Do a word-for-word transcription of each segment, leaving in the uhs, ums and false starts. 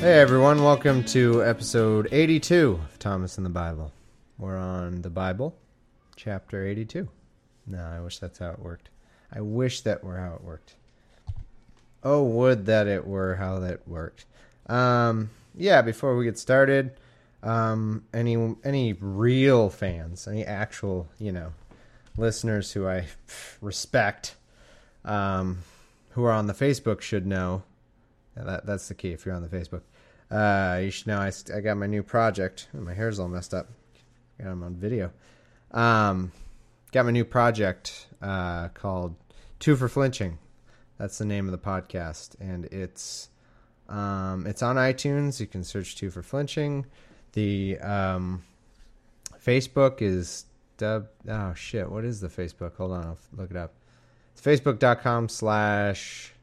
Hey everyone, welcome to episode eighty-two of Thomas and the Bible. We're on the Bible, chapter eighty-two. No, I wish that's how it worked. I wish that were how it worked. Oh, would that it were how that worked. Um, yeah, before we get started, um, any any real fans, any actual, you know, listeners who I respect, um, who are on the Facebook should know. Yeah, that that's the key if you're on the Facebook. Uh, you should know I, I got my new project. Oh, my hair's all messed up. Got them on video. Um, got my new project uh, called Two for Flinching. That's the name of the podcast, and it's um, it's on iTunes. You can search Two for Flinching. The um, Facebook is dub. Oh shit! What is the Facebook? Hold on, I'll look it up. It's facebook.com slash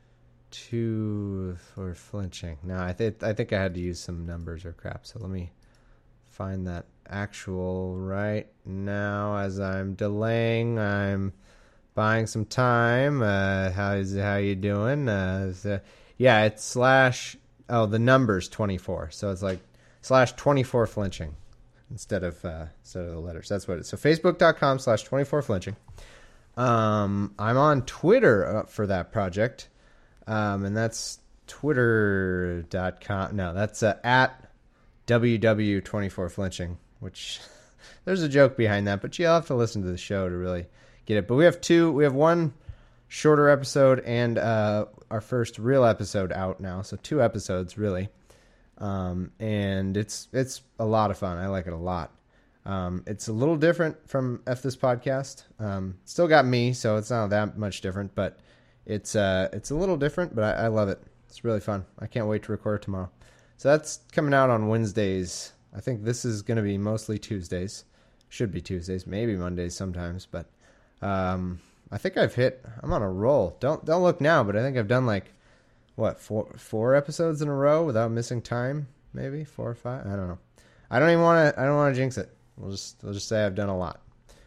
Two for Flinching. No, I think I think I had to use some numbers or crap. So let me find that actual right now. As I'm delaying, I'm buying some time. Uh, how is how you doing? Uh, so, yeah, it's slash. Oh, the number's twenty-four. So it's like slash twenty-four flinching instead of uh, instead of the letters. That's what it is. So facebook.com slash twenty-four flinching. Um, I'm on Twitter for that project. Um, and that's twitter dot com. No, that's uh, at W W twenty-four flinching, which there's a joke behind that, but you'll have to listen to the show to really get it. But we have two, we have one shorter episode and uh, our first real episode out now. So two episodes, really. Um, and it's it's a lot of fun. I like it a lot. Um, it's a little different from F This Podcast. Um, still got me, so it's not that much different, but It's uh it's a little different, but I, I love it. It's really fun. I can't wait to record tomorrow. So that's coming out on Wednesdays. I think this is going to be mostly Tuesdays. Should be Tuesdays, maybe Mondays sometimes. But um, I think I've hit. I'm on a roll. Don't don't look now, but I think I've done like what four four episodes in a row without missing time. Maybe four or five. I don't know. I don't even want to. I don't want to jinx it. We'll just we'll just say I've done a lot.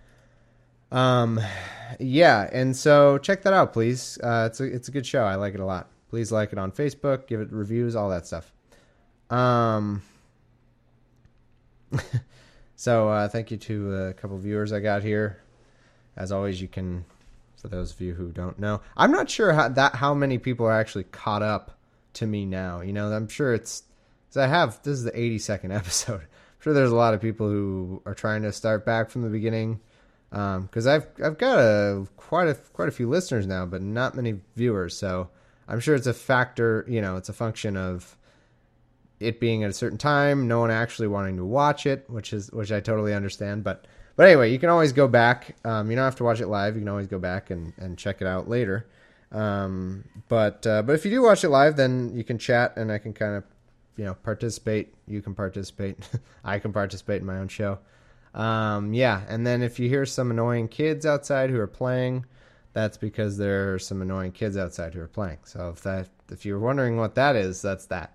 Um, yeah, and so check that out, please. Uh, it's a, it's a good show. I like it a lot. Please like it on Facebook, give it reviews, all that stuff. Um, so, uh, thank you to a couple of viewers I got here. As always, you can, for those of you who don't know, I'm not sure how that, how many people are actually caught up to me now. You know, I'm sure it's, cause I have, this is the eighty-second episode. I'm sure there's a lot of people who are trying to start back from the beginning. Um, cause I've, I've got a, quite a, quite a few listeners now, but not many viewers. So I'm sure it's a factor, you know, it's a function of it being at a certain time, no one actually wanting to watch it, which is, which I totally understand. But, but anyway, you can always go back. Um, you don't have to watch it live. You can always go back and, and check it out later. Um, but, uh, but if you do watch it live, then you can chat and I can kind of, you know, participate. You can participate. I can participate in my own show. Um, yeah, and then if you hear some annoying kids outside who are playing, that's because there are some annoying kids outside who are playing. So if that, if you're wondering what that is, that's that.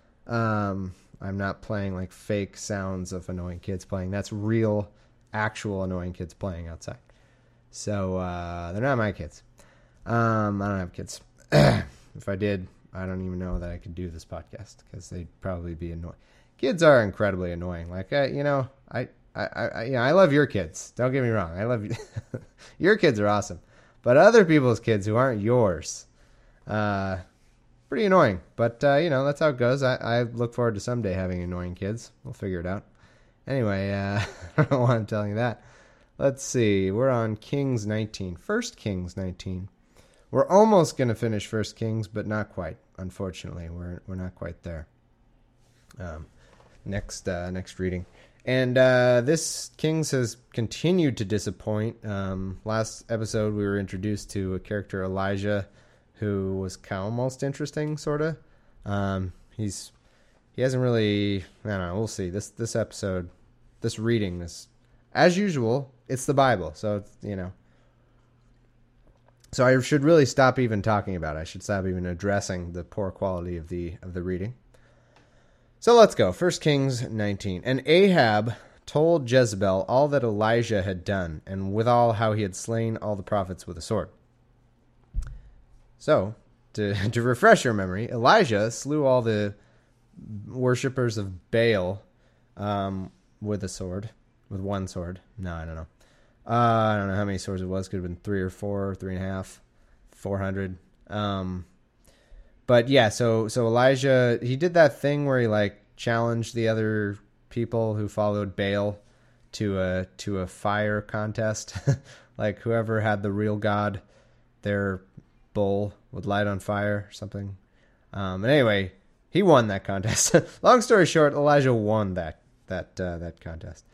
Um, I'm not playing like fake sounds of annoying kids playing. That's real, actual annoying kids playing outside. So, uh, they're not my kids. Um, I don't have kids. If I did, I don't even know that I could do this podcast because they'd probably be annoying. Kids are incredibly annoying. Like, uh, you know, I, I, I, you know, I love your kids. Don't get me wrong. I love you. Your kids are awesome, but other people's kids who aren't yours, uh, pretty annoying. But uh, you know, that's how it goes. I, I look forward to someday having annoying kids. We'll figure it out. Anyway, uh, I don't know why I'm telling you that. Let's see. We're on Kings nineteen. First Kings nineteen. We're almost gonna finish First Kings, but not quite. Unfortunately, we're we're not quite there. Um, next uh, next reading. And uh, this Kings has continued to disappoint. Um, last episode, we were introduced to a character, Elijah, who was kind of almost interesting, sort of. Um, he's he hasn't really. I don't know. We'll see. This this episode, this reading, this as usual, it's the Bible, so it's, you know. So I should really stop even talking about it. I should stop even addressing the poor quality of the of the reading. So let's go. First Kings nineteen. And Ahab told Jezebel all that Elijah had done, and withal how he had slain all the prophets with a sword. So, to, to refresh your memory, Elijah slew all the worshippers of Baal um, with a sword, with one sword. No, I don't know. Uh, I don't know how many swords it was. Could have been three or four, three and a half, four hundred. Um, but yeah, so so Elijah, he did that thing where he like challenged the other people who followed Baal to a to a fire contest. Like whoever had the real God, their bull would light on fire or something. Um, and anyway, he won that contest. Long story short, Elijah won that that uh, that contest.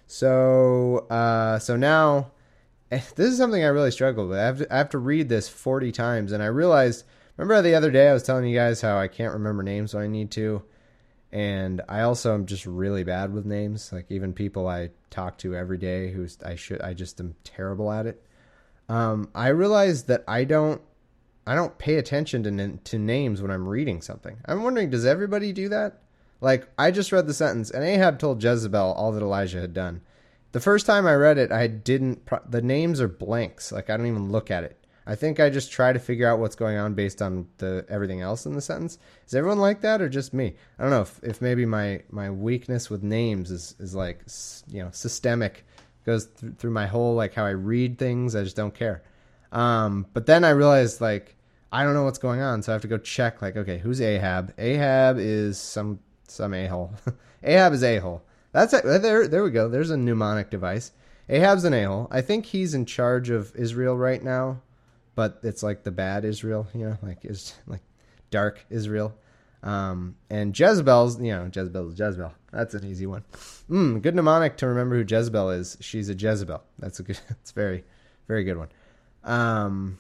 So uh, so now, this is something I really struggled with. I have, to, I have to read this forty times, and I realized. Remember the other day I was telling you guys how I can't remember names when I need to, and I also am just really bad with names. Like even people I talk to every day who I should I just am terrible at it. Um, I realized that I don't I don't pay attention to to names when I'm reading something. I'm wondering, does everybody do that? Like, I just read the sentence, and Ahab told Jezebel all that Elijah had done. The first time I read it, I didn't... The names are blanks. Like, I don't even look at it. I think I just try to figure out what's going on based on the everything else in the sentence. Is everyone like that, or just me? I don't know if, if maybe my, my weakness with names is, is like, you know, systemic. Goes through, through my whole, like, how I read things. I just don't care. Um, but then I realized, like, I don't know what's going on, so I have to go check, like, okay, who's Ahab? Ahab is some some a-hole. Ahab is a-hole. That's it. There, there we go. There's a mnemonic device. Ahab's an a-hole. I think he's in charge of Israel right now, but it's like the bad Israel, you know, like is like dark Israel. Um, and Jezebel's, you know, Jezebel's Jezebel. That's an easy one. Mm, good mnemonic to remember who Jezebel is. She's a Jezebel. That's a good. It's very, very good one. Um,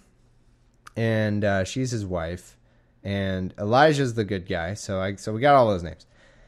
and uh, she's his wife, and Elijah's the good guy. So I, so we got all those names.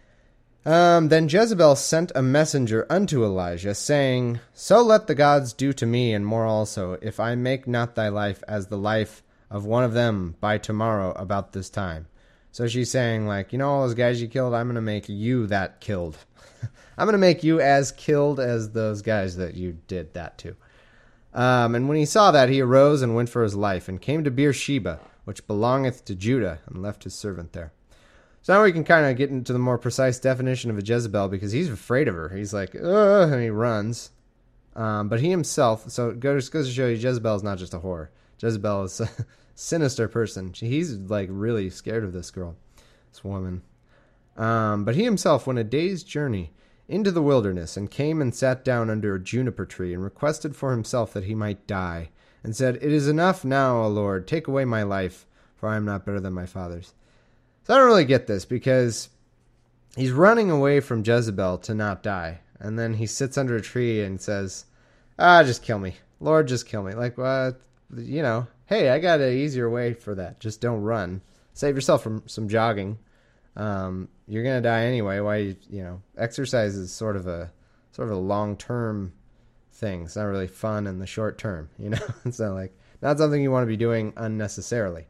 Um, then Jezebel sent a messenger unto Elijah, saying, So let the gods do to me, and more also, if I make not thy life as the life of one of them by tomorrow about this time. So she's saying, like, you know all those guys you killed? I'm going to make you that killed. I'm going to make you as killed as those guys that you did that to. Um, and when he saw that, he arose and went for his life, and came to Beersheba, which belongeth to Judah, and left his servant there. So now we can kind of get into the more precise definition of a Jezebel, because he's afraid of her. He's like, ugh, and he runs. Um, but he himself, so it goes, goes to show you, Jezebel is not just a whore. Jezebel is a sinister person. She, he's like really scared of this girl, this woman. Um, but he himself went a day's journey into the wilderness, and came and sat down under a juniper tree, and requested for himself that he might die, and said, It is enough now, O Lord, take away my life, for I am not better than my fathers. So I don't really get this, because he's running away from Jezebel to not die. And then he sits under a tree and says, ah, just kill me. Lord, just kill me. Like, well, you know, hey, I got an easier way for that. Just don't run. Save yourself from some jogging. Um, you're going to die anyway. Why, you, you know, exercise is sort of a, sort of a long-term thing. It's not really fun in the short term, you know? It's not like, not something you want to be doing unnecessarily.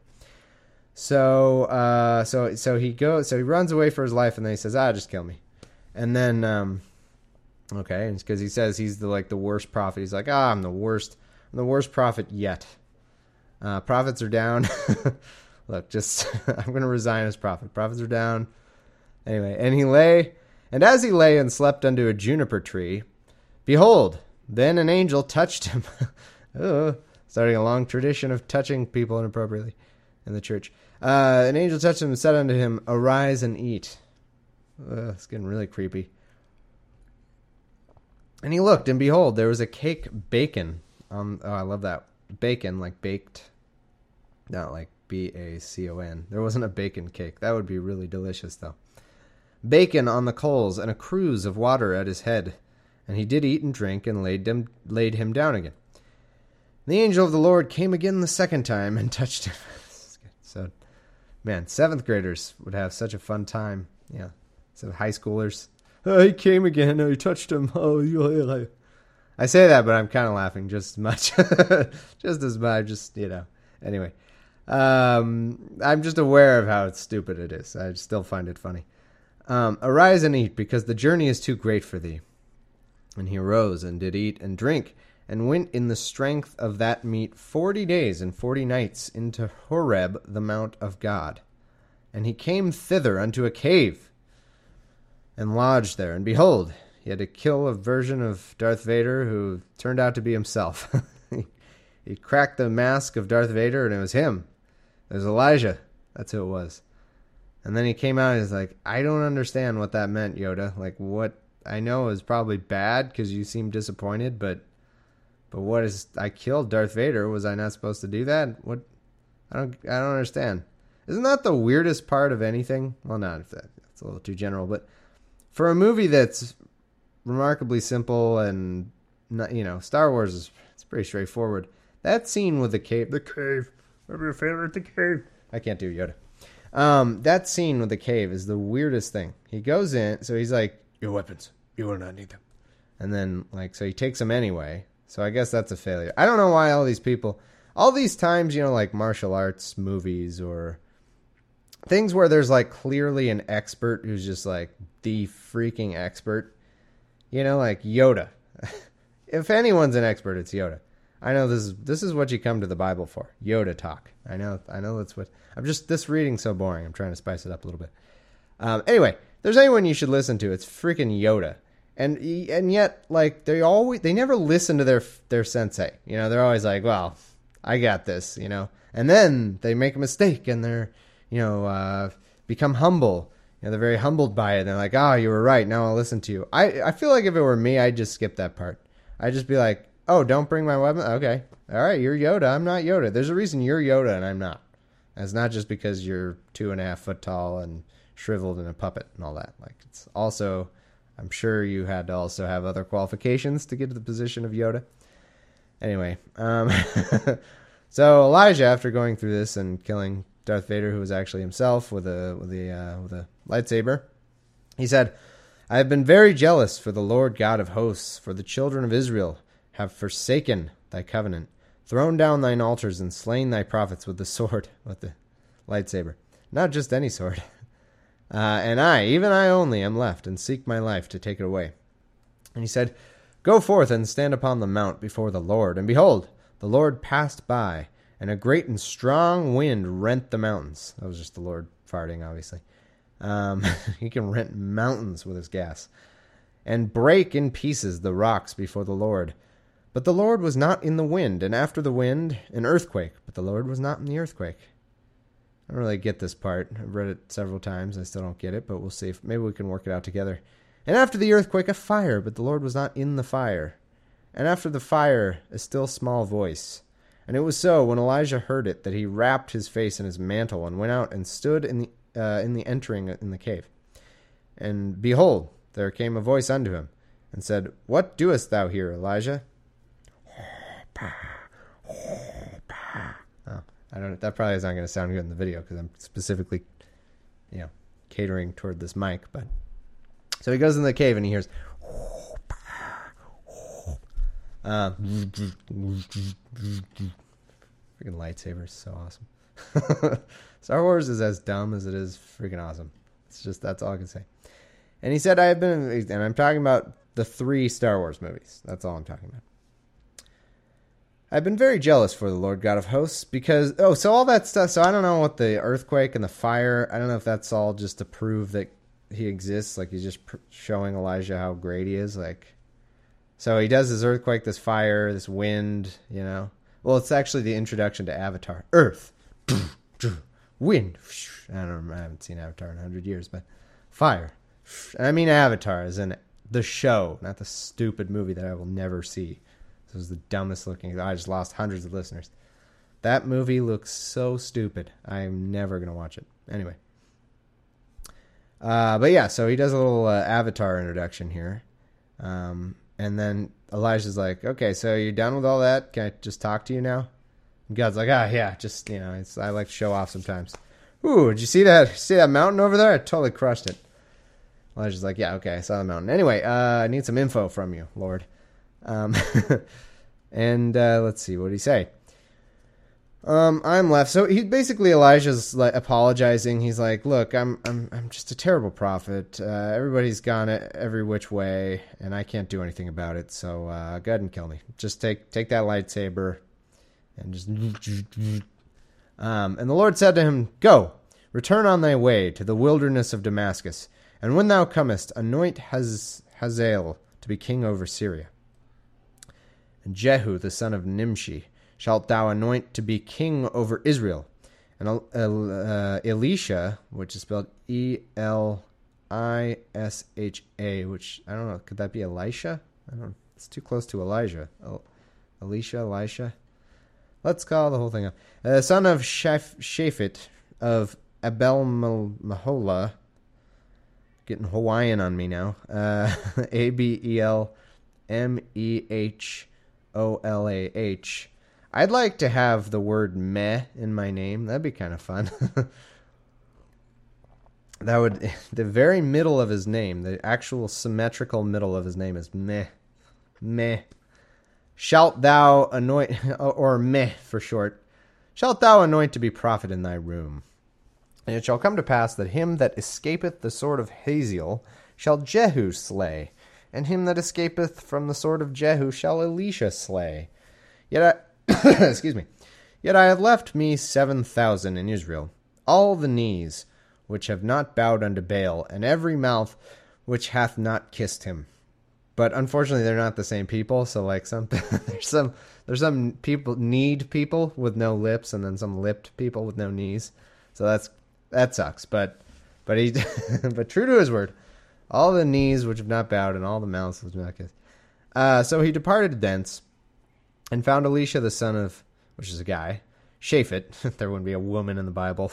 So, uh, so, so he goes, so he runs away for his life, and then he says, ah, just kill me. And then, um, okay, because he says he's the, like, the worst prophet. He's like, ah, I'm the worst, I'm the worst prophet yet. Uh, prophets are down. Look, just, I'm going to resign as prophet. Prophets are down. Anyway, and he lay, and as he lay and slept under a juniper tree, behold, then an angel touched him. Oh, starting a long tradition of touching people inappropriately in the church. Uh, an angel touched him and said unto him, Arise and eat. Ugh, it's getting really creepy. And he looked, and behold, there was a cake bacon. Um, oh, I love that. Bacon, like baked. Not like B A C O N. There wasn't a bacon cake. That would be really delicious, though. Bacon on the coals, and a cruse of water at his head. And he did eat and drink, and laid him, laid him down again. The angel of the Lord came again the second time, and touched him. So, man, seventh graders would have such a fun time. Yeah. So high schoolers. Oh, he came again. Oh, he touched him. Oh, yeah. I say that, but I'm kind of laughing just as much. just as much. Just, you know. Anyway. Um, I'm just aware of how stupid it is. I still find it funny. Um, Arise and eat, because the journey is too great for thee. And he arose and did eat and drink, and went in the strength of that meat forty days and forty nights into Horeb, the mount of God. And he came thither unto a cave, and lodged there. And behold, he had to kill a version of Darth Vader who turned out to be himself. He cracked the mask of Darth Vader, and it was him. It was Elijah. That's who it was. And then he came out and he's like, I don't understand what that meant, Yoda. Like, what I know is probably bad because you seem disappointed, but but what is, I killed Darth Vader. Was I not supposed to do that? What? I don't I don't understand. Isn't that the weirdest part of anything? Well, not if that, that's a little too general, but for a movie that's remarkably simple and, not, you know, Star Wars is it's pretty straightforward. That scene with the cave, the cave, I'm your favorite, the cave. I can't do Yoda. Um, that scene with the cave is the weirdest thing. He goes in, so he's like, your weapons, you will not need them. And then, like, so he takes them anyway. So I guess that's a failure. I don't know why all these people, all these times, you know, like martial arts movies or things where there's like clearly an expert who's just like the freaking expert, you know, like Yoda. If anyone's an expert, it's Yoda. I know this is this is what you come to the Bible for. Yoda talk. I know I know that's what I'm just this reading's so boring. I'm trying to spice it up a little bit. Um, anyway, if there's anyone you should listen to, it's freaking Yoda. And and yet, like, they always they never listen to their their sensei. You know, they're always like, well, I got this, you know. And then they make a mistake and they're, you know, uh, become humble. You know, they're very humbled by it. And they're like, oh, you were right. Now I'll listen to you. I, I feel like if it were me, I'd just skip that part. I'd just be like, oh, don't bring my weapon? Okay. All right, you're Yoda. I'm not Yoda. There's a reason you're Yoda and I'm not. And it's not just because you're two and a half foot tall and shriveled and a puppet and all that. Like, it's also, I'm sure you had to also have other qualifications to get to the position of Yoda. Anyway, um, so Elijah, after going through this and killing Darth Vader, who was actually himself with a with a uh, with a lightsaber, he said, I have been very jealous for the Lord God of hosts, for the children of Israel have forsaken thy covenant, thrown down thine altars, and slain thy prophets with the sword, with the lightsaber. Not just any sword. Uh, and I, even I only, am left, and seek my life to take it away. And he said, go forth and stand upon the mount before the Lord. And behold, the Lord passed by, and a great and strong wind rent the mountains. That was just the Lord farting, obviously. Um, he can rent mountains with his gas. And break in pieces the rocks before the Lord. But the Lord was not in the wind, and after the wind, an earthquake. But the Lord was not in the earthquake. I don't really get this part. I've read it several times. I still don't get it, but we'll see if maybe we can work it out together. And after the earthquake, a fire, but the Lord was not in the fire. And after the fire, a still small voice. And it was so, when Elijah heard it, that he wrapped his face in his mantle and went out and stood in the uh, in the entering in the cave. And behold, there came a voice unto him, and said, what doest thou here, Elijah? Oh, I don't know. That probably is not going to sound good in the video because I'm specifically, you know, catering toward this mic. But so he goes in the cave and he hears, uh, freaking lightsabers, so awesome. Star Wars is as dumb as it is freaking awesome. It's just, that's all I can say. And he said, I have been, and I'm talking about the three Star Wars movies. That's all I'm talking about. I've been very jealous for the Lord God of hosts because, oh, so all that stuff, so I don't know what the earthquake and the fire, I don't know if that's all just to prove that he exists, like he's just pr- showing Elijah how great he is, like, so he does this earthquake, this fire, this wind, you know. Well, it's actually the introduction to Avatar. Earth, wind, I don't know, I haven't seen Avatar in a hundred years, but fire. I mean Avatar as in the show, not the stupid movie that I will never see. This was the dumbest looking. I just lost hundreds of listeners. That movie looks so stupid. I'm never going to watch it. Anyway. Uh, but yeah, so he does a little uh, Avatar introduction here. Um, and then Elijah's like, okay, so you're done with all that? Can I just talk to you now? And God's like, ah, yeah, just, you know, it's, I like to show off sometimes. Ooh, did you see that? See that mountain over there? I totally crushed it. Elijah's like, yeah, okay, I saw the mountain. Anyway, uh, I need some info from you, Lord. Um, and, uh, let's see, what did he say? Um, I'm left. So he basically, Elijah's like apologizing. He's like, look, I'm, I'm, I'm just a terrible prophet. Uh, everybody's gone every which way and I can't do anything about it. So, uh, go ahead and kill me. Just take, take that lightsaber and just, um, and the Lord said to him, go, return on thy way to the wilderness of Damascus. And when thou comest, anoint Haz- Hazael to be king over Syria. And Jehu, the son of Nimshi, shalt thou anoint to be king over Israel. And uh, Elisha, which is spelled E L I S H A, which, I don't know, could that be Elisha? I don't know. It's too close to Elijah. El- Elisha, Elisha. Let's call the whole thing up. Uh, son of Shaph- Shaphat of Abel Mahola. Getting Hawaiian on me now. Uh, A B E L M E H O L A H. I'd like to have the word meh in my name. That'd be kind of fun. That would, the very middle of his name, the actual symmetrical middle of his name is meh. Meh. Shalt thou anoint, or meh for short, shalt thou anoint to be prophet in thy room. And it shall come to pass that him that escapeth the sword of Hazael shall Jehu slay, and him that escapeth from the sword of Jehu shall Elisha slay. Yet I, excuse me, yet I have left me seven thousand in Israel, all the knees which have not bowed unto Baal, and every mouth which hath not kissed him. But unfortunately, they're not the same people. So, like, some there's some there's some people need people with no lips, and then some lipped people with no knees. So that's that sucks. But but he but true to his word, all the knees which have not bowed, and all the mouths which have not kissed. Uh, so he departed thence, and found Elisha the son of, which is a guy, Shaphat. There wouldn't be a woman in the Bible.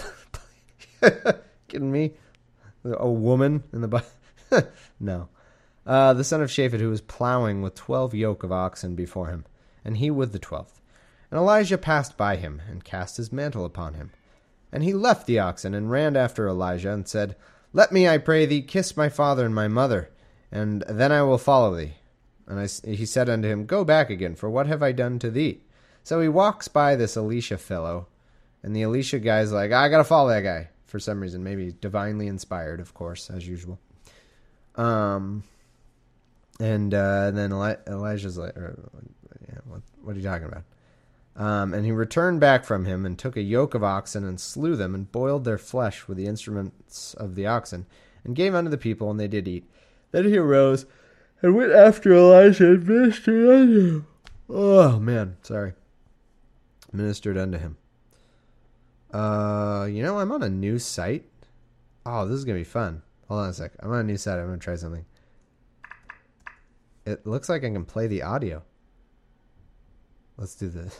Kidding me? A woman in the Bible? No. Uh, the son of Shaphat, who was plowing with twelve yoke of oxen before him, and he with the twelfth. And Elijah passed by him, and cast his mantle upon him. And he left the oxen, and ran after Elijah, and said, Let me, I pray thee, kiss my father and my mother, and then I will follow thee. And I, he said unto him, Go back again, for what have I done to thee? So he walks by this Elisha fellow, and the Elisha guy's like, I gotta follow that guy. For some reason, maybe divinely inspired, of course, as usual. Um, and uh, then Eli- Elijah's like, or, yeah, what, what are you talking about? Um, and he returned back from him, and took a yoke of oxen, and slew them, and boiled their flesh with the instruments of the oxen, and gave unto the people, and they did eat. Then he arose, and went after Elijah, and ministered unto him. Oh, man, sorry. Ministered unto him. Uh, you know, I'm on a new site. Oh, this is going to be fun. Hold on a sec. I'm on a new site. I'm going to try something. It looks like I can play the audio. Let's do this.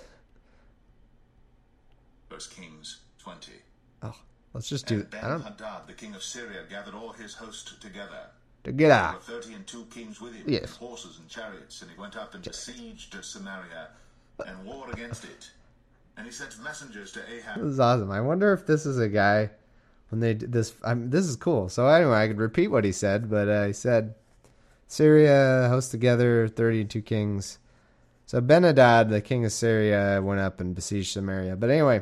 First Kings twenty. Oh, let's just do it. I don't... Ben-Hadad, the king of Syria, gathered all his host together. Together. There were thirty and two kings with him, yes. with horses and chariots, and he went up and besieged Samaria, and warred against it. And he sent messengers to Ahab. This is awesome. I wonder if this is a guy when they did this. I'm, this is cool. So anyway, I could repeat what he said, but uh, he said, Syria hosts together thirty and two kings. So Ben-Hadad, the king of Syria, went up and besieged Samaria. But anyway,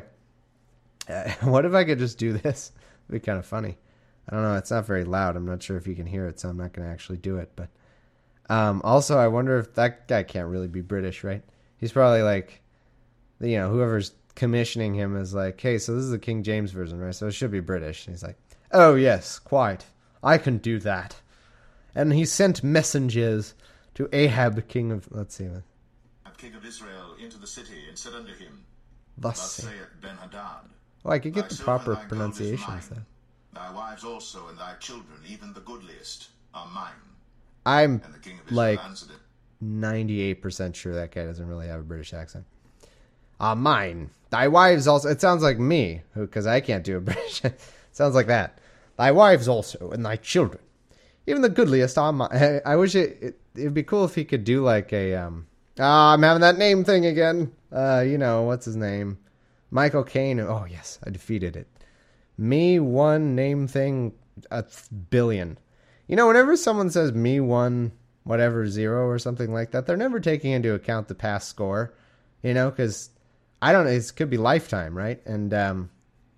uh, what if I could just do this? It'd be kind of funny. I don't know. It's not very loud. I'm not sure if you can hear it, so I'm not going to actually do it. But um, also, I wonder if that guy can't really be British, right? He's probably like, you know, whoever's commissioning him is like, hey, so this is the King James version, right? So it should be British. And he's like, oh, yes, quite. I can do that. And he sent messengers to Ahab, king of, let's see. King of Israel, into the city, and said unto him, Thus, Thus saith Ben-Hadad, oh, I could get Thy the silver and proper thy gold is pronunciations mine. there. Thy wives also and thy children, even the goodliest, are mine. I'm And the king of Israel like answered him, ninety-eight percent sure that guy doesn't really have a British accent. Ah, uh, mine. Thy wives also. It sounds like me, because I can't do a British. Sounds like that. Thy wives also, and thy children, even the goodliest are mine. I wish it, it. It'd be cool if he could do like a. Um, ah, I'm having that name thing again. Uh, you know what's his name? Michael Caine. Oh yes, I defeated it. Me one name thing a billion. You know, whenever someone says me one whatever zero or something like that, they're never taking into account the past score. You know, because I don't know, it could be lifetime, right? And um,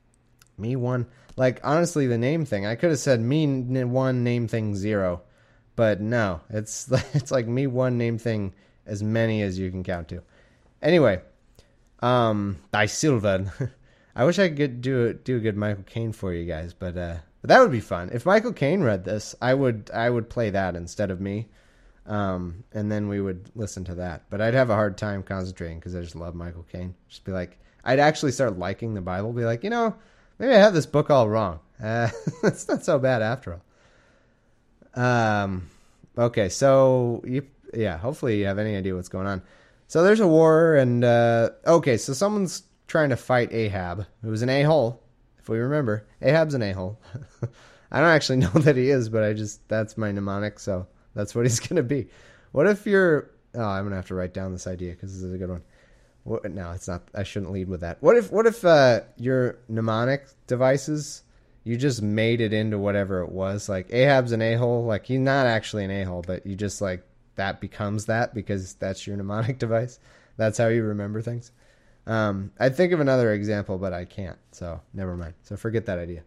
me one, like honestly, the name thing, I could have said me one name thing zero, but no, it's it's like me one name thing as many as you can count to. Anyway, um, Thy Silva. I wish I could do a, do a good Michael Caine for you guys, but uh, But that would be fun. If Michael Caine read this, I would I would play that instead of me. Um, and then we would listen to that. But I'd have a hard time concentrating because I just love Michael Caine. Just be like, I'd actually start liking the Bible. Be like, you know, maybe I have this book all wrong. Uh, it's not so bad after all. Um, okay, so, you, yeah, hopefully you have any idea what's going on. So there's a war, and, uh, okay, so someone's trying to fight Ahab, who was an a-hole, if we remember. Ahab's an a-hole. I don't actually know that he is, but I just, that's my mnemonic, so that's what he's going to be. What if you're, oh, I'm going to have to write down this idea, because this is a good one. What, no, it's not, I shouldn't lead with that. What if, what if, uh, your mnemonic devices, you just made it into whatever it was? Like, Ahab's an a-hole, like, he's not actually an a-hole, but you just, like, that becomes that because that's your mnemonic device. That's how you remember things. Um, I'd think of another example, but I can't. So never mind. So forget that idea.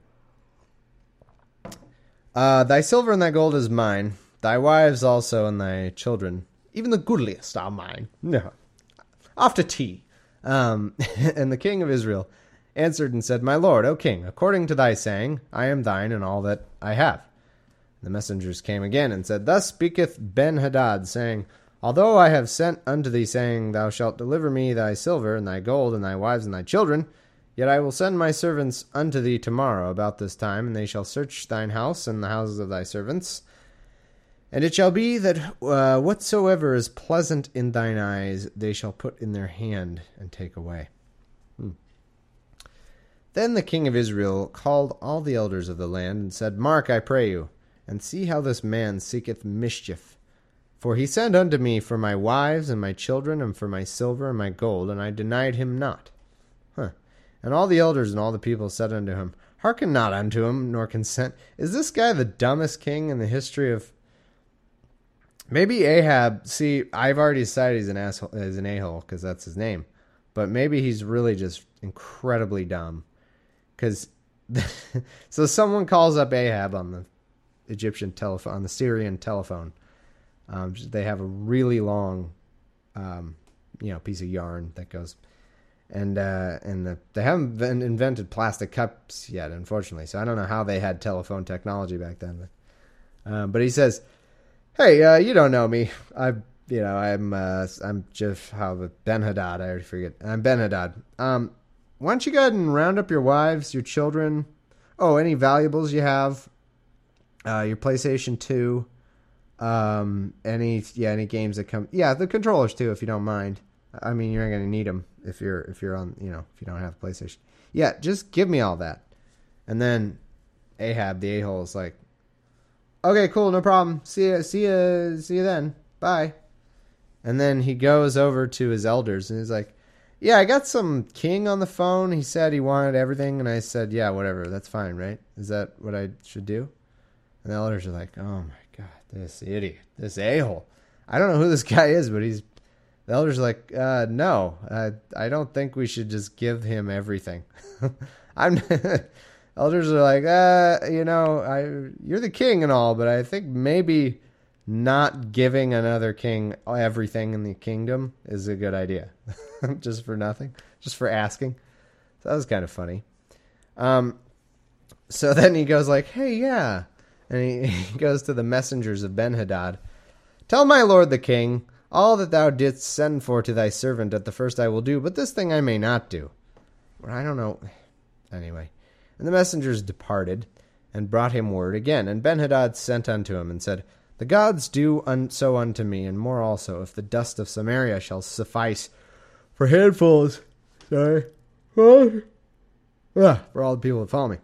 Uh, thy silver and thy gold is mine. Thy wives also and thy children. Even the goodliest are mine. No. After tea. Um, and the king of Israel answered and said, My lord, O king, according to thy saying, I am thine and all that I have. The messengers came again and said, Thus speaketh Ben-Hadad, saying, Although I have sent unto thee, saying, Thou shalt deliver me thy silver, and thy gold, and thy wives, and thy children, yet I will send my servants unto thee tomorrow about this time, and they shall search thine house and the houses of thy servants. And it shall be that uh, whatsoever is pleasant in thine eyes, they shall put in their hand and take away. Hmm. Then the king of Israel called all the elders of the land, and said, Mark, I pray you, and see how this man seeketh mischief. For he sent unto me for my wives and my children, and for my silver and my gold, and I denied him not. Huh. And all the elders and all the people said unto him, Hearken not unto him, nor consent. Is this guy the dumbest king in the history of... Maybe Ahab, see, I've already decided he's an asshole, he's an a-hole, because that's his name. But maybe he's really just incredibly dumb. Because, so someone calls up Ahab on the Egyptian telephone, on the Syrian telephone. Um, they have a really long, um, you know, piece of yarn that goes, and uh, and the, they haven't invented plastic cups yet, unfortunately. So I don't know how they had telephone technology back then. But, um, but he says, "Hey, uh, you don't know me. I, you know, I'm uh, I'm just how the Ben-Hadad. I already forget. I'm Ben-Hadad. Um, why don't you go ahead and round up your wives, your children, oh, any valuables you have." Uh, your PlayStation two, um, any yeah, any games that come, yeah, the controllers too, if you don't mind. I mean, you're not gonna need them if you're if you're on, you know, if you don't have a PlayStation. Yeah, just give me all that. And then Ahab, the a-hole, is like, okay, cool, no problem. See ya, see ya, see you then. Bye. And then he goes over to his elders and he's like, yeah, I got some king on the phone. He said he wanted everything, and I said, yeah, whatever, that's fine, right? Is that what I should do? And the elders are like, oh my God, this idiot, this a-hole. I don't know who this guy is, but he's, the elders are like, uh, no, uh, I don't think we should just give him everything. I'm, elders are like, uh, you know, I, you're the king and all, but I think maybe not giving another king everything in the kingdom is a good idea. Just for nothing, just for asking. So that was kind of funny. Um, so then he goes like, hey, yeah. And he, he goes to the messengers of Ben-Hadad. Tell my lord the king, all that thou didst send for to thy servant at the first I will do, but this thing I may not do. Well, I don't know. Anyway. And the messengers departed, and brought him word again. And Ben-Hadad sent unto him, and said, The gods do un- so unto me, and more also, if the dust of Samaria shall suffice for handfuls. Sorry. For all the people that follow me.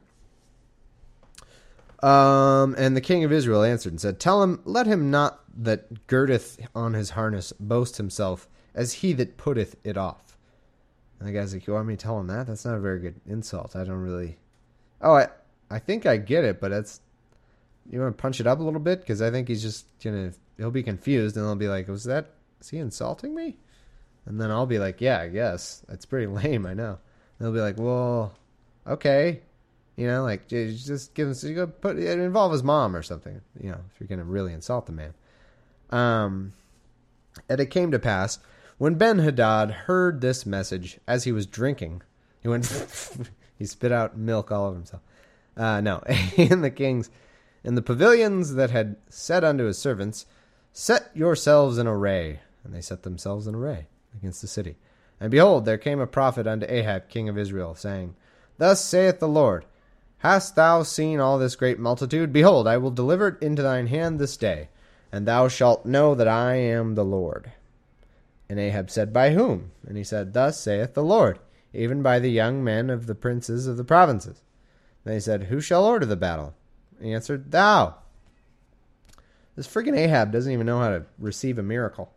Um, and the king of Israel answered and said, Tell him, let him not that girdeth on his harness boast himself as he that putteth it off. And the guy's like, you want me to tell him that? That's not a very good insult. I don't really... Oh, I, I think I get it, but it's... You want to punch it up a little bit? Because I think he's just gonna... He'll be confused, and he'll be like, was that... Is he insulting me? And then I'll be like, yeah, I guess. It's pretty lame, I know. And they'll be like, well, okay. You know, like, just give him, so you go put, involve his mom or something, you know, if you're going to really insult the man. Um, and it came to pass, when Ben-Hadad heard this message, as he was drinking, he went, he spit out milk all over himself. Uh, no, and the kings in the pavilions that had said unto his servants, set yourselves in array. And they set themselves in array against the city. And behold, there came a prophet unto Ahab, king of Israel, saying, thus saith the Lord, hast thou seen all this great multitude? Behold, I will deliver it into thine hand this day, and thou shalt know that I am the Lord. And Ahab said, by whom? And he said, thus saith the Lord, even by the young men of the princes of the provinces. And they said, who shall order the battle? And he answered, thou. This friggin' Ahab doesn't even know how to receive a miracle.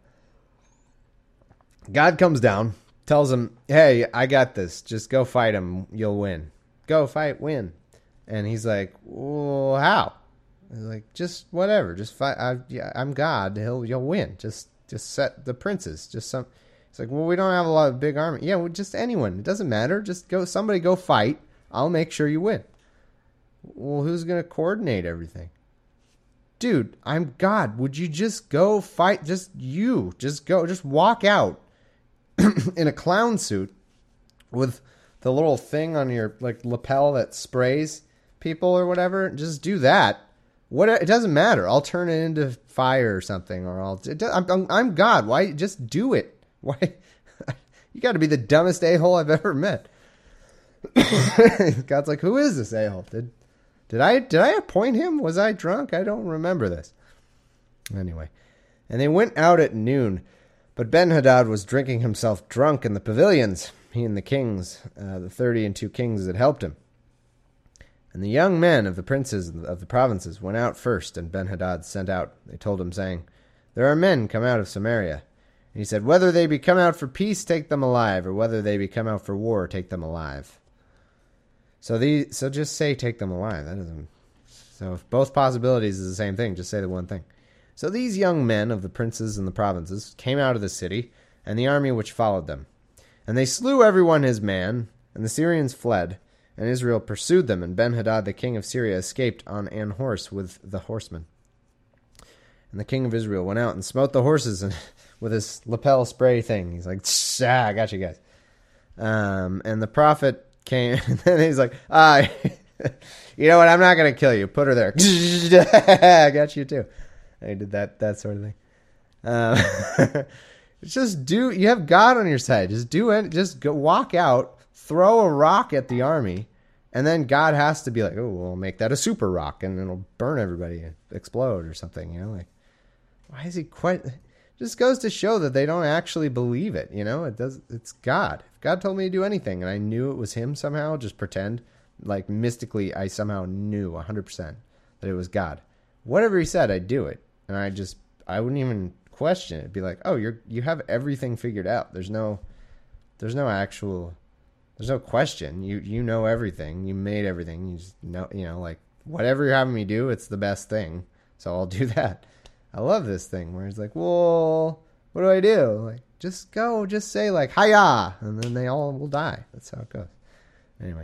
God comes down, tells him, hey, I got this. Just go fight him. You'll win. Go fight, win. And he's like, well, how? He's like, just whatever. Just fight. I, yeah, I'm God. He'll, you'll win. Just just set the princes. Just some. He's like, well, we don't have a lot of big army. Yeah, well, just anyone. It doesn't matter. Just go. Somebody go fight. I'll make sure you win. Well, who's going to coordinate everything? Dude, I'm God. Would you just go fight? Just you. Just go. Just walk out in a clown suit with the little thing on your like lapel that sprays people or whatever. Just do that. What? It doesn't matter. I'll turn it into fire or something, or I'll. It, I'm, I'm I'm God. Why? Just do it. Why? You got to be the dumbest a-hole I've ever met. God's like, who is this a-hole? Did did I did I appoint him? Was I drunk? I don't remember this. Anyway, and they went out at noon, but Ben-Hadad was drinking himself drunk in the pavilions. He and the kings, uh, the thirty and two kings that helped him. And the young men of the princes of the provinces went out first, and Ben-Hadad sent out. They told him, saying, there are men come out of Samaria. And he said, whether they be come out for peace, take them alive, or whether they be come out for war, take them alive. So the so just say take them alive. That doesn't. So if both possibilities is the same thing, just say the one thing. So these young men of the princes and the provinces came out of the city, and the army which followed them. And they slew every one his man, and the Syrians fled. And Israel pursued them, and Ben-Hadad the king of Syria escaped on an horse with the horsemen. And the king of Israel went out and smote the horses and with his lapel spray thing. He's like, ah, I got you guys. Um, and the prophet came, and then he's like, ah, you know what, I'm not going to kill you. Put her there. I got you too. I did that, that sort of thing. Um, just do, you have God on your side. Just do it. Just go walk out, throw a rock at the army, and then God has to be like, oh, we'll make that a super rock, and it'll burn everybody and explode or something, you know? Like, why is he quite... Just goes to show that they don't actually believe it, you know? It does. It's God. If God told me to do anything, and I knew it was him somehow, just pretend, like mystically, I somehow knew one hundred percent that it was God. Whatever he said, I'd do it. And I just, I wouldn't even question it. It'd be like, oh, you're, you have everything figured out. There's no, there's no actual... There's no question. You you know everything. You made everything. You just know, you know, like, whatever you're having me do, it's the best thing. So I'll do that. I love this thing where it's like, well, what do I do? Like, just go, just say like, hiya, and then they all will die. That's how it goes. Anyway.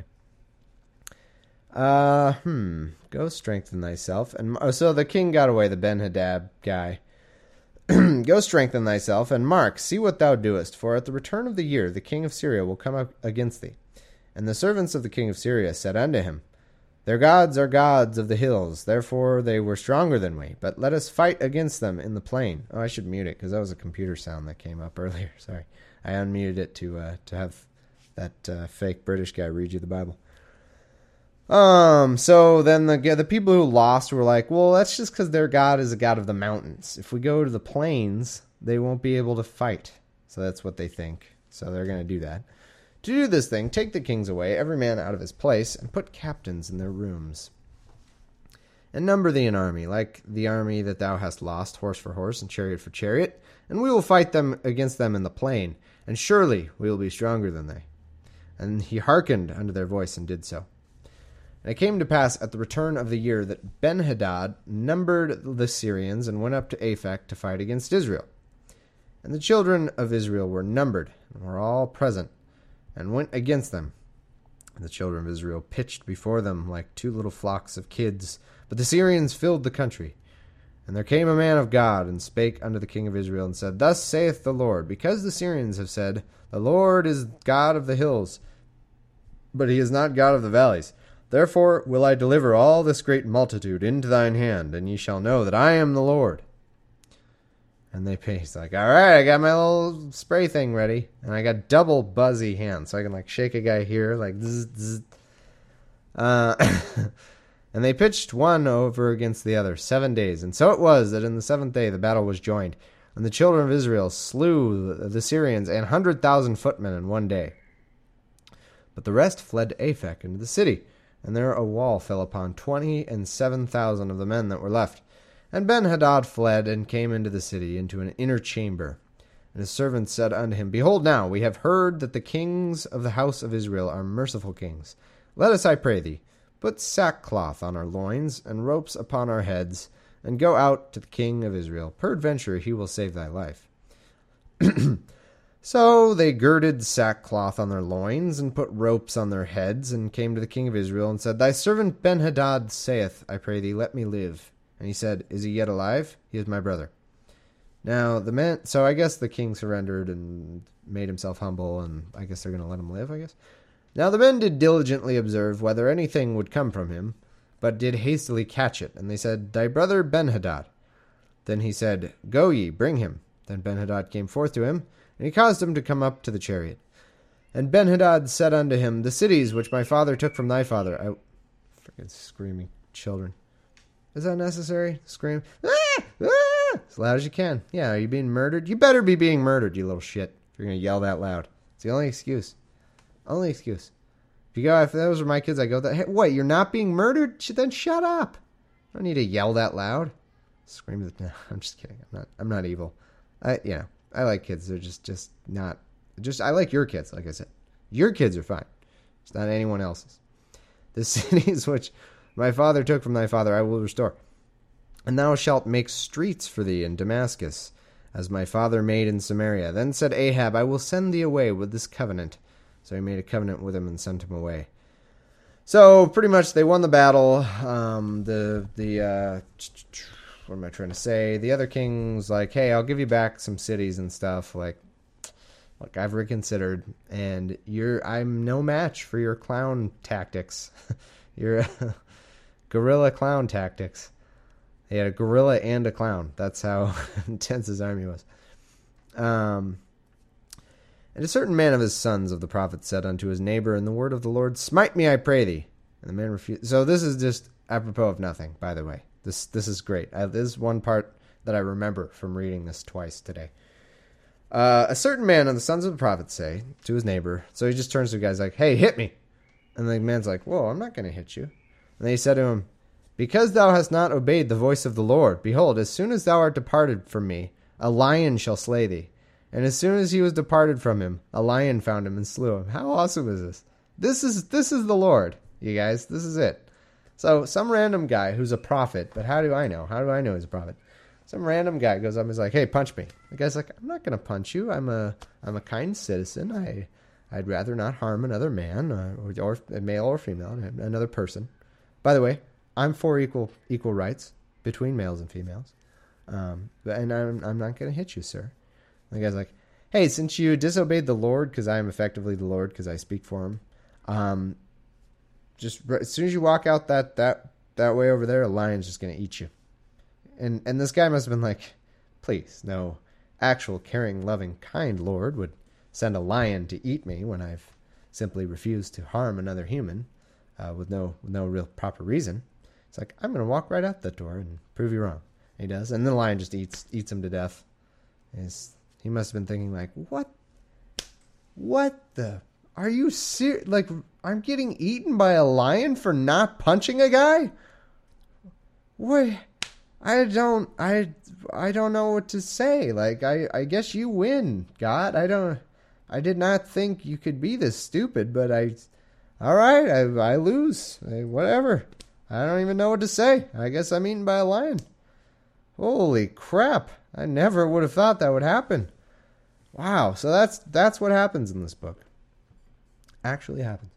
Uh, hmm. Go strengthen thyself. And oh, so the king got away, the Ben-Hadad guy. Go strengthen thyself, and mark, see what thou doest, for at the return of the year the king of Syria will come up against thee. And the servants of the king of Syria said unto him, their gods are gods of the hills, therefore they were stronger than we, but let us fight against them in the plain. Oh, I should mute it, because that was a computer sound that came up earlier. Sorry. I unmuted it to uh, to have that uh, fake British guy read you the Bible. Um, so then the the people who lost were like, well, that's just because their God is a God of the mountains. If we go to the plains, they won't be able to fight. So that's what they think. So they're going to do that. To do this thing, take the kings away, every man out of his place, and put captains in their rooms. And number thee an army, like the army that thou hast lost, horse for horse, and chariot for chariot, and we will fight them against them in the plain, and surely we will be stronger than they. And he hearkened unto their voice, and did so. And it came to pass at the return of the year that Ben-Hadad numbered the Syrians and went up to Aphek to fight against Israel. And the children of Israel were numbered, and were all present, and went against them. And the children of Israel pitched before them like two little flocks of kids, but the Syrians filled the country. And there came a man of God, and spake unto the king of Israel, and said, thus saith the Lord, because the Syrians have said, the Lord is God of the hills, but he is not God of the valleys. Therefore will I deliver all this great multitude into thine hand, and ye shall know that I am the Lord. And they pay. He's like, all right, I got my little spray thing ready, and I got double buzzy hands, so I can like shake a guy here, like zzz, zzz. Uh, and they pitched one over against the other seven days. And so it was that in the seventh day the battle was joined, and the children of Israel slew the Syrians and hundred thousand footmen in one day. But the rest fled to Aphek into the city, and there a wall fell upon twenty and seven thousand of the men that were left. And Ben-Hadad fled and came into the city, into an inner chamber. And his servants said unto him, Behold now, we have heard that the kings of the house of Israel are merciful kings. Let us, I pray thee, put sackcloth on our loins, and ropes upon our heads, and go out to the king of Israel. Peradventure he will save thy life. So they girded sackcloth on their loins, and put ropes on their heads, and came to the king of Israel, and said, Thy servant Ben-Hadad saith, I pray thee, let me live. And he said, Is he yet alive? He is my brother. Now the men, so I guess the king surrendered and made himself humble, and I guess they're going to let him live, I guess. Now the men did diligently observe whether anything would come from him, but did hastily catch it. And they said, Thy brother Ben-Hadad. Then he said, Go ye, bring him. Then Ben-Hadad came forth to him, and he caused him to come up to the chariot. And Ben-Hadad said unto him, The cities which my father took from thy father. I, freaking screaming children. Is that necessary? Scream. Ah! Ah! As loud as you can. Yeah, are you being murdered? You better be being murdered, you little shit. If you're going to yell that loud. It's the only excuse. Only excuse. If you go, if those were my kids, I go, that. Hey, what, you're not being murdered? Then shut up. I don't need to yell that loud. Scream. No, I'm just kidding. I'm not, I'm not evil. I, you know, I like kids. They're just, just not, just, I like your kids, like I said. Your kids are fine. It's not anyone else's. The cities which my father took from thy father I will restore. And thou shalt make streets for thee in Damascus, as my father made in Samaria. Then said Ahab, I will send thee away with this covenant. So he made a covenant with him and sent him away. So pretty much they won the battle. Um, the, the uh, what am I trying to say? The other king's like, hey, I'll give you back some cities and stuff. Like, look, I've reconsidered, and you're I'm no match for your clown tactics. Your guerrilla clown tactics. He had a gorilla and a clown. That's how intense his army was. Um, and a certain man of his sons of the prophet said unto his neighbor in the word of the Lord, Smite me, I pray thee. And the man refused. So this is just apropos of nothing, by the way. This this is great. I, this is one part that I remember from reading this twice today. Uh, a certain man of the sons of the prophet say to his neighbor, so he just turns to the guy's like, hey, hit me. And the man's like, whoa, I'm not going to hit you. And he said to him, Because thou hast not obeyed the voice of the Lord, behold, as soon as thou art departed from me, a lion shall slay thee. And as soon as he was departed from him, a lion found him and slew him. How awesome is this? This is this is the Lord, you guys. This is it. So some random guy who's a prophet, but how do I know? How do I know he's a prophet? Some random guy goes up and is like, hey, punch me. The guy's like, I'm not going to punch you. I'm a I'm a kind citizen. I, I'd rather not harm another man, uh, or, or a male or female, another person. By the way, I'm for equal equal rights between males and females. Um, and I'm, I'm not going to hit you, sir. And the guy's like, hey, since you disobeyed the Lord, because I am effectively the Lord, because I speak for him, um, just as soon as you walk out that, that, that way over there, a lion's just going to eat you. And and this guy must have been like, please, no actual caring, loving, kind Lord would send a lion to eat me when I've simply refused to harm another human uh, with no with no real proper reason. It's like, I'm going to walk right out that door and prove you wrong. And he does. And the lion just eats eats him to death. He's, he must have been thinking like, what? What the? Are you serious? Like, I'm getting eaten by a lion for not punching a guy? What? I don't, I, I don't know what to say. Like, I, I guess you win, God. I don't, I did not think you could be this stupid, but I, all right, I, I lose. I, whatever. I don't even know what to say. I guess I'm eaten by a lion. Holy crap. I never would have thought that would happen. Wow. So that's, that's what happens in this book. Actually happens.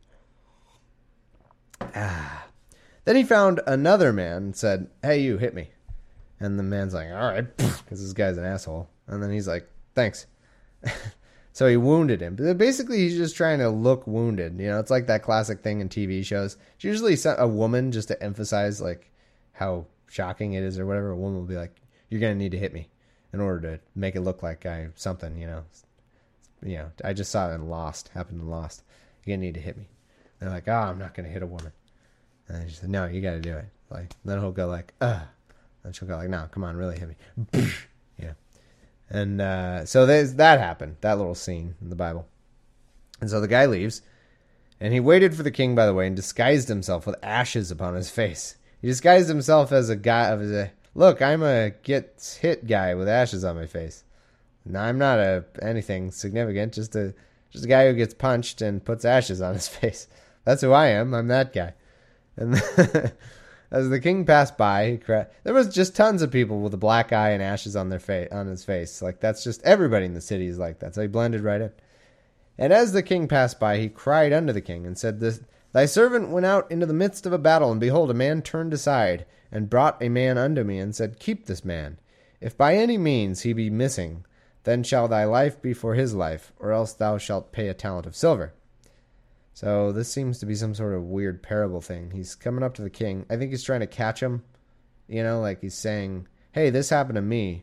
Ah. Then he found another man and said, hey, you, hit me. And the man's like, all right, because this guy's an asshole. And then he's like, thanks. So he wounded him. But basically, he's just trying to look wounded. You know, it's like that classic thing in T V shows. It's usually a woman, just to emphasize like how shocking it is or whatever. A woman will be like, "You're gonna need to hit me in order to make it look like I something." You know, you know. I just saw it in Lost. Happened in Lost. You're gonna need to hit me. They're like, "Oh, I'm not gonna hit a woman." And she said, "No, you got to do it." Like then he'll go like, "Ugh," and she'll go like, "No, come on, really hit me." Yeah. And uh, so there's, that happened, that little scene in the Bible. And so the guy leaves, and he waited for the king, by the way, and disguised himself with ashes upon his face. He disguised himself as a guy of a, look, I'm a gets hit guy with ashes on my face. No, I'm not a anything significant, just a just a guy who gets punched and puts ashes on his face. That's who I am. I'm that guy. And as the king passed by, he cried. There was just tons of people with a black eye and ashes on their face, on his face. Like that's just everybody in the city is like that. So he blended right in. And as the king passed by, he cried unto the king and said, "This thy servant went out into the midst of a battle, and behold, a man turned aside and brought a man unto me, and said, Keep this man. If by any means he be missing, then shall thy life be for his life, or else thou shalt pay a talent of silver." So this seems to be some sort of weird parable thing. He's coming up to the king. I think he's trying to catch him. You know, like he's saying, "Hey, this happened to me.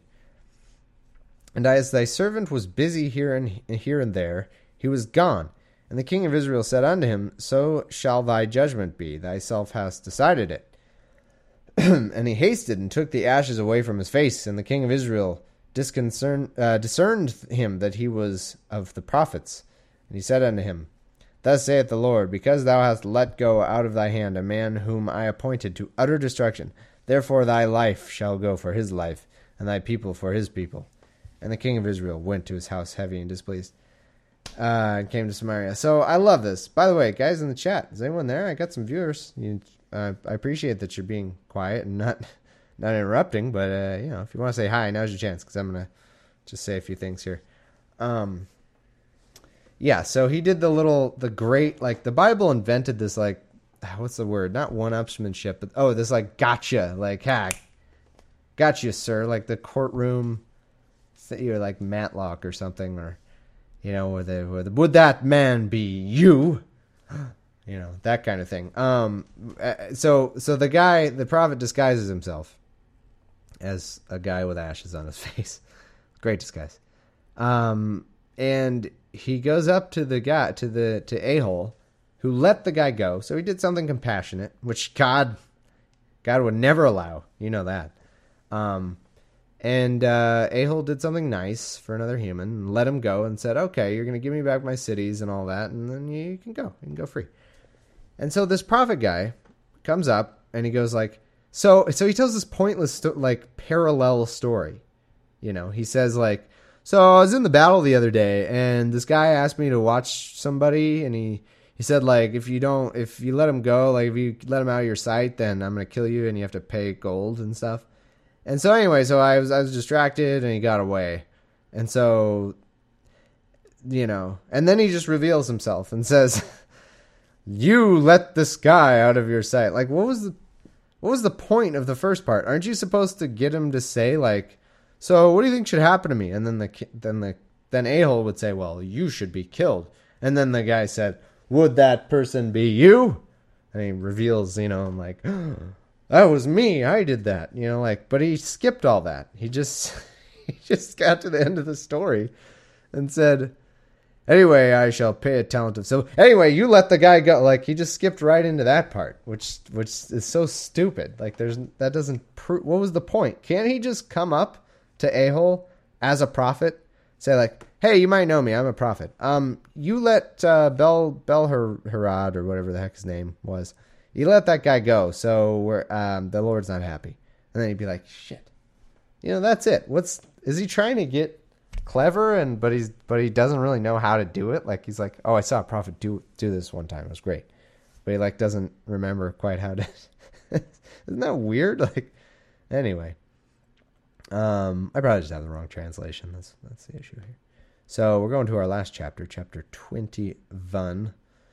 And as thy servant was busy here and here and there, he was gone. And the king of Israel said unto him, So shall thy judgment be. Thyself hast decided it." And he hasted and took the ashes away from his face. And the king of Israel disconcern, uh, discerned him that he was of the prophets. And he said unto him, "Thus saith the Lord, because thou hast let go out of thy hand a man whom I appointed to utter destruction, therefore thy life shall go for his life, and thy people for his people." And the king of Israel went to his house heavy and displeased, uh, and came to Samaria. So I love this. By the way, guys in the chat, is anyone there? I got some viewers. You, uh, I appreciate that you're being quiet and not not interrupting, but uh, you know, if you want to say hi, now's your chance, because I'm gonna just say a few things here. Um. Yeah, so he did the little, the great, like, the Bible invented this, like, what's the word? Not one-upsmanship, but, oh, this, like, gotcha, like, ha, gotcha, sir, like the courtroom, you're like Matlock or something, or, you know, where the, where the, would that man be you? You know, that kind of thing. Um, so, so the guy, the prophet disguises himself as a guy with ashes on his face. Great disguise. Um, and he goes up to the guy, to the, to Ahol, who let the guy go. So he did something compassionate, which God, God would never allow. You know that. Um, and, uh, Ahol did something nice for another human and let him go and said, "Okay, you're going to give me back my cities and all that. And then you can go, you can go free." And so this prophet guy comes up and he goes like, so, so he tells this pointless, sto- like parallel story. You know, he says like, "So I was in the battle the other day, and this guy asked me to watch somebody, and he, he said, like, if you don't, if you let him go, like, if you let him out of your sight, then I'm going to kill you, and you have to pay gold and stuff." And so anyway, so I was, I was distracted, and he got away. And so, you know, and then he just reveals himself and says, "You let this guy out of your sight." Like, what was the, what was the point of the first part? Aren't you supposed to get him to say, like, "So what do you think should happen to me?" And then the then the then Ahol would say, "Well, you should be killed." And then the guy said, "Would that person be you?" And he reveals, you know, I'm like, oh, "That was me. I did that." You know, like, but he skipped all that. He just he just got to the end of the story and said, "Anyway, I shall pay a talent of silver." Anyway, you let the guy go. Like, he just skipped right into that part, which which is so stupid. Like, there's that doesn't prove. What was the point? Can't he just come up to Ahol as a prophet, say like, "Hey, you might know me. I'm a prophet. Um, you let uh, Bel Bel Harad or whatever the heck his name was. You let that guy go, so we're um, the Lord's not happy." And then he'd be like, "Shit, you know, that's it." What's is he trying to get clever? And but he's but he doesn't really know how to do it. Like he's like, "Oh, I saw a prophet do do this one time. It was great," but he like doesn't remember quite how to. Isn't that weird? Like, anyway. Um, I probably just have the wrong translation. That's that's the issue here. So we're going to our last chapter, chapter twenty-one.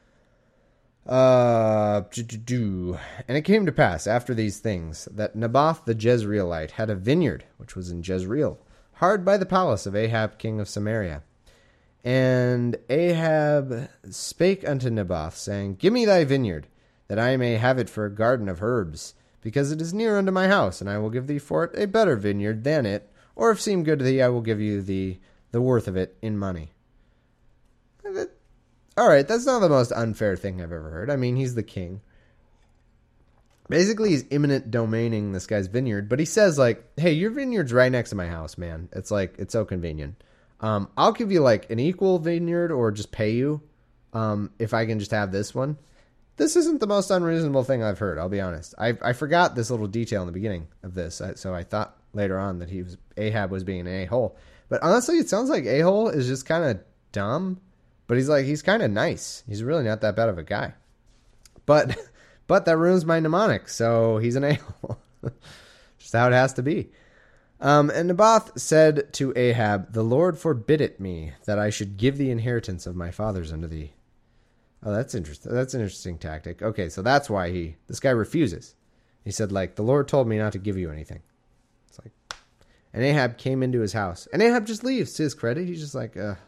Uh, and it came to pass after these things that Naboth the Jezreelite had a vineyard which was in Jezreel, hard by the palace of Ahab king of Samaria. And Ahab spake unto Naboth, saying, Give me thy vineyard, that I may have it for a garden of herbs, because it is near unto my house, and I will give thee for it a better vineyard than it, or if seem good to thee, I will give you the, the worth of it in money. All right, that's not the most unfair thing I've ever heard. I mean, he's the king. Basically, he's eminent domaining this guy's vineyard, but he says, like, hey, your vineyard's right next to my house, man. It's like, it's so convenient. Um, I'll give you, like, an equal vineyard or just pay you um, if I can just have this one. This isn't the most unreasonable thing I've heard, I'll be honest. I I forgot this little detail in the beginning of this, so I thought later on that he was Ahab was being an a-hole. But honestly, it sounds like a-hole is just kind of dumb, but he's like, he's kind of nice. He's really not that bad of a guy. But but that ruins my mnemonic, so he's an a-hole. Just how it has to be. Um, and Naboth said to Ahab, The Lord forbid it me, that I should give the inheritance of my fathers unto thee. Oh, that's interesting. That's an interesting tactic. Okay, so that's why he, this guy refuses. He said, like, the Lord told me not to give you anything. It's like, and Ahab came into his house. And Ahab just leaves, to his credit. He's just like, uh,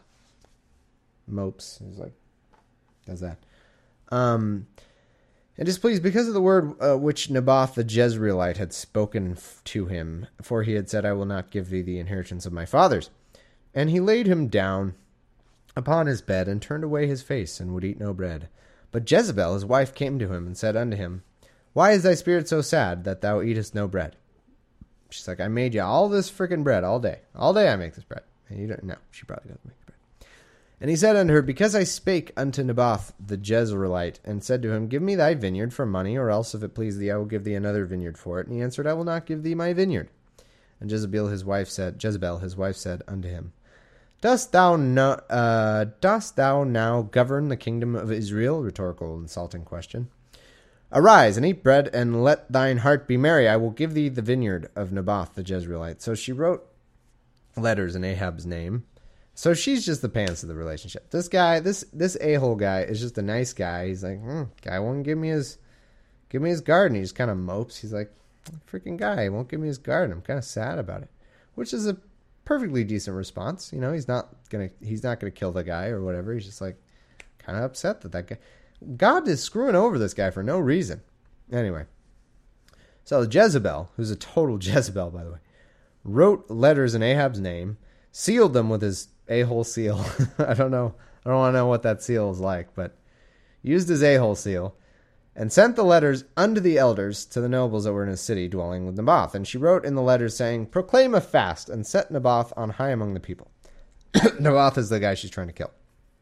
mopes. He's like, does that. Um, and displeased because of the word uh, which Naboth the Jezreelite had spoken f- to him, for he had said, I will not give thee the inheritance of my fathers. And he laid him down upon his bed, and turned away his face, and would eat no bread. But Jezebel his wife came to him, and said unto him, Why is thy spirit so sad, that thou eatest no bread? She's like, I made you all this frickin' bread all day. All day I make this bread. And you don't know. She probably doesn't make the bread. And he said unto her, Because I spake unto Naboth the Jezreelite, and said to him, Give me thy vineyard for money, or else if it please thee, I will give thee another vineyard for it. And he answered, I will not give thee my vineyard. And Jezebel his wife said, Jezebel his wife said unto him, Dost thou no, uh, dost thou now govern the kingdom of Israel? Rhetorical, insulting question. Arise and eat bread, and let thine heart be merry. I will give thee the vineyard of Naboth the Jezreelite. So she wrote letters in Ahab's name. So she's just the pants of the relationship. This guy, this this a-hole guy, is just a nice guy. He's like, hmm, guy won't give me his, give me his garden. He just kind of mopes. He's like, freaking guy, he won't give me his garden. I'm kind of sad about it, which is a perfectly decent response. You know, he's not gonna he's not gonna kill the guy or whatever. He's just like kind of upset that that guy, God is screwing over this guy for no reason. Anyway, so Jezebel, who's a total Jezebel, by the way, wrote letters in Ahab's name, sealed them with his a-hole seal. I don't know. I don't want to know what that seal is like, but used his a-hole seal, and sent the letters unto the elders to the nobles that were in his city, dwelling with Naboth. And she wrote in the letters, saying, Proclaim a fast, and set Naboth on high among the people. Naboth is the guy she's trying to kill.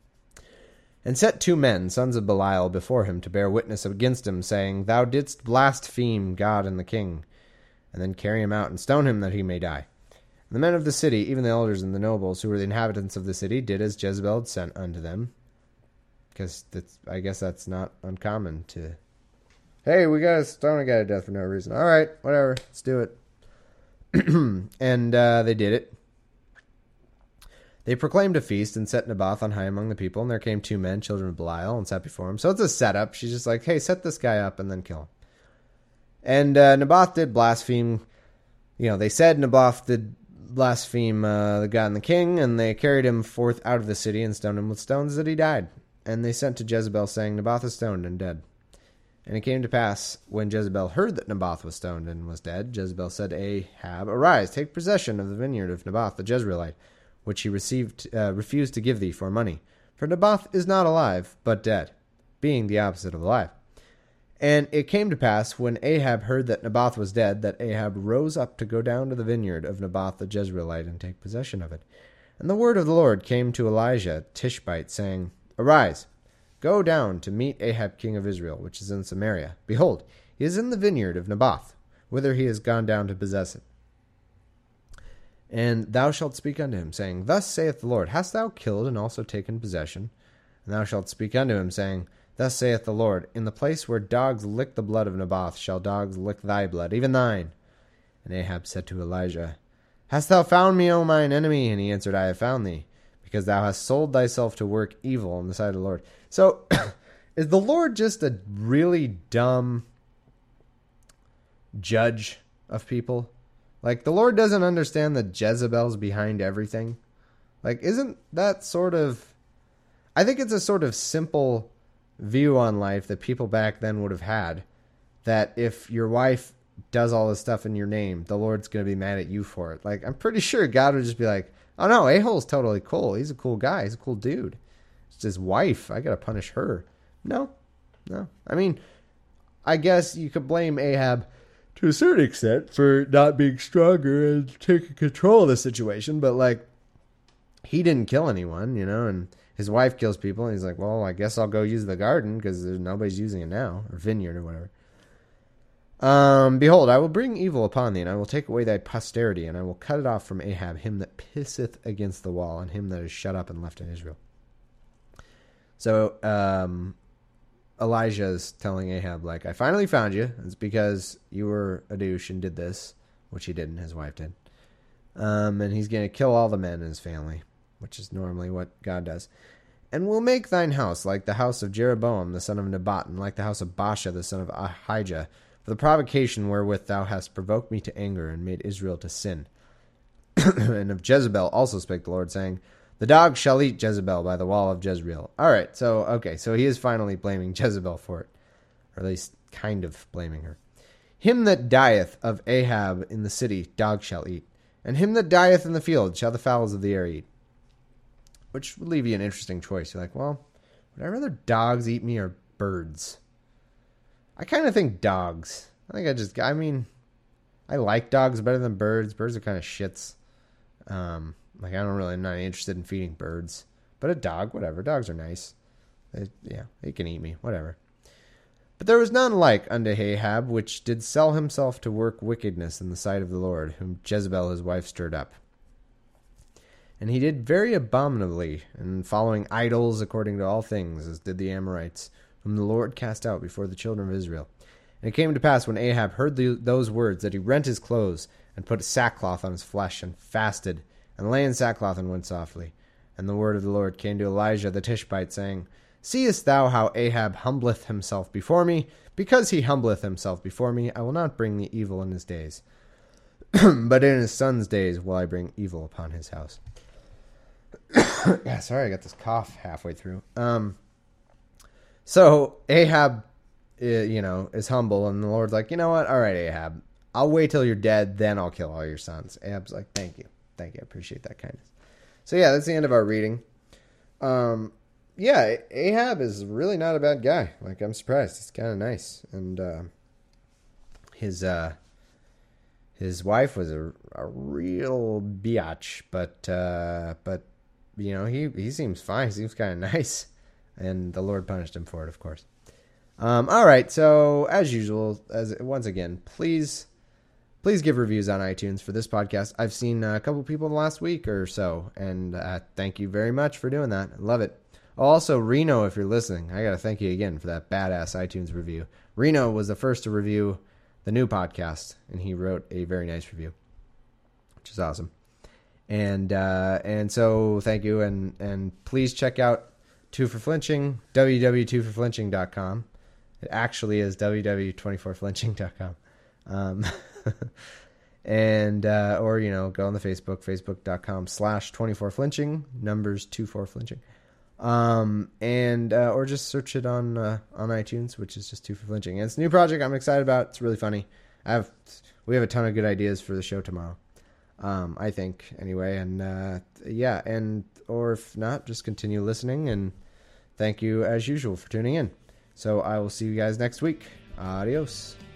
And set two men, sons of Belial, before him, to bear witness against him, saying, Thou didst blaspheme God and the king. And then carry him out, and stone him, that he may die. And the men of the city, even the elders and the nobles, who were the inhabitants of the city, did as Jezebel had sent unto them. Because that's, I guess that's not uncommon to... Hey, we got to stone a guy to death for no reason. All right, whatever. Let's do it. and uh, they did it. They proclaimed a feast and set Naboth on high among the people. And there came two men, children of Belial, and sat before him. So it's a setup. She's just like, hey, set this guy up and then kill him. And uh, Naboth did blaspheme. You know, they said Naboth did blaspheme uh, the God and the king. And they carried him forth out of the city and stoned him with stones that he died. And they sent to Jezebel, saying, Naboth is stoned and dead. And it came to pass, when Jezebel heard that Naboth was stoned and was dead, Jezebel said to Ahab, Arise, take possession of the vineyard of Naboth the Jezreelite, which he received, uh, refused to give thee for money. For Naboth is not alive, but dead, being the opposite of alive. And it came to pass, when Ahab heard that Naboth was dead, that Ahab rose up to go down to the vineyard of Naboth the Jezreelite and take possession of it. And the word of the Lord came to Elijah Tishbite, saying, Arise, go down to meet Ahab king of Israel, which is in Samaria. Behold, he is in the vineyard of Naboth, whither he is gone down to possess it. And thou shalt speak unto him, saying, Thus saith the Lord, Hast thou killed and also taken possession? And thou shalt speak unto him, saying, Thus saith the Lord, In the place where dogs lick the blood of Naboth shall dogs lick thy blood, even thine. And Ahab said to Elijah, Hast thou found me, O mine enemy? And he answered, I have found thee, because thou hast sold thyself to work evil in the sight of the Lord. So, is the Lord just a really dumb judge of people? Like, the Lord doesn't understand that Jezebel's behind everything? Like, isn't that sort of... I think it's a sort of simple view on life that people back then would have had. That if your wife does all this stuff in your name, the Lord's going to be mad at you for it. Like, I'm pretty sure God would just be like, oh no, A-hole's totally cool. He's a cool guy. He's a cool dude. It's his wife. I got to punish her. No, no. I mean, I guess you could blame Ahab to a certain extent for not being stronger and taking control of the situation. But, like, he didn't kill anyone, you know, and his wife kills people. And he's like, well, I guess I'll go use the garden because nobody's using it now, or vineyard or whatever. Um, behold, I will bring evil upon thee, and I will take away thy posterity, and I will cut it off from Ahab, him that pisseth against the wall, and him that is shut up and left in Israel. So, um, Elijah is telling Ahab, like, I finally found you. It's because you were a douche and did this, which he didn't, his wife did. Um, and he's going to kill all the men in his family, which is normally what God does. And will make thine house like the house of Jeroboam, the son of Nebat, and like the house of Baasha, the son of Ahijah, for the provocation wherewith thou hast provoked me to anger and made Israel to sin. And of Jezebel also spake the Lord, saying, the dog shall eat Jezebel by the wall of Jezreel. All right, so, okay, so he is finally blaming Jezebel for it, or at least kind of blaming her. Him that dieth of Ahab in the city, dog shall eat, and him that dieth in the field shall the fowls of the air eat. Which would leave you an interesting choice. You're like, well, would I rather dogs eat me or birds? I kind of think dogs. I think I just, I mean, I like dogs better than birds. Birds are kind of shits. Um, like, I don't really, I'm not interested in feeding birds. But a dog, whatever. Dogs are nice. They, yeah, they can eat me, whatever. But there was none like unto Ahab, which did sell himself to work wickedness in the sight of the Lord, whom Jezebel his wife stirred up. And he did very abominably, and following idols according to all things, as did the Amorites, whom the Lord cast out before the children of Israel. And it came to pass, when Ahab heard the, those words, that he rent his clothes, and put sackcloth on his flesh, and fasted, and lay in sackcloth, and went softly. And the word of the Lord came to Elijah the Tishbite, saying, seest thou how Ahab humbleth himself before me? Because he humbleth himself before me, I will not bring the evil in his days. But in his son's days will I bring evil upon his house. Yeah, sorry, I got this cough halfway through. Um, so Ahab, uh, you know, is humble, and the Lord's like, you know what? All right, Ahab, I'll wait till you're dead, then I'll kill all your sons. Ahab's like, thank you, thank you, I appreciate that kindness. So yeah, that's the end of our reading. Um, yeah, Ahab is really not a bad guy. Like, I'm surprised. He's kind of nice, and uh, his uh, his wife was a, a real biatch, but uh, but. You know, he, he seems fine. He seems kind of nice. And the Lord punished him for it, of course. Um, all right. So, as usual, as once again, please, please give reviews on iTunes for this podcast. I've seen a couple people in the last week or so. And uh, thank you very much for doing that. I love it. Also, Reno, if you're listening, I got to thank you again for that badass iTunes review. Reno was the first to review the new podcast. And he wrote a very nice review, which is awesome. And uh, and so thank you, and, and please check out Two for Flinching, w w w dot two for flinching dot com. It actually is w w w dot twenty-four flinching dot com. Um, and uh, or you know, go on the Facebook, facebook.com slash 24flinching, numbers twenty-four flinching. Um, and uh, or just search it on uh, on iTunes, which is just Two for Flinching. And it's a new project I'm excited about. It's really funny. I have we have a ton of good ideas for the show tomorrow. Um, I think anyway, and uh, yeah, and or if not, just continue listening, and thank you as usual for tuning in. So I will see you guys next week. Adios.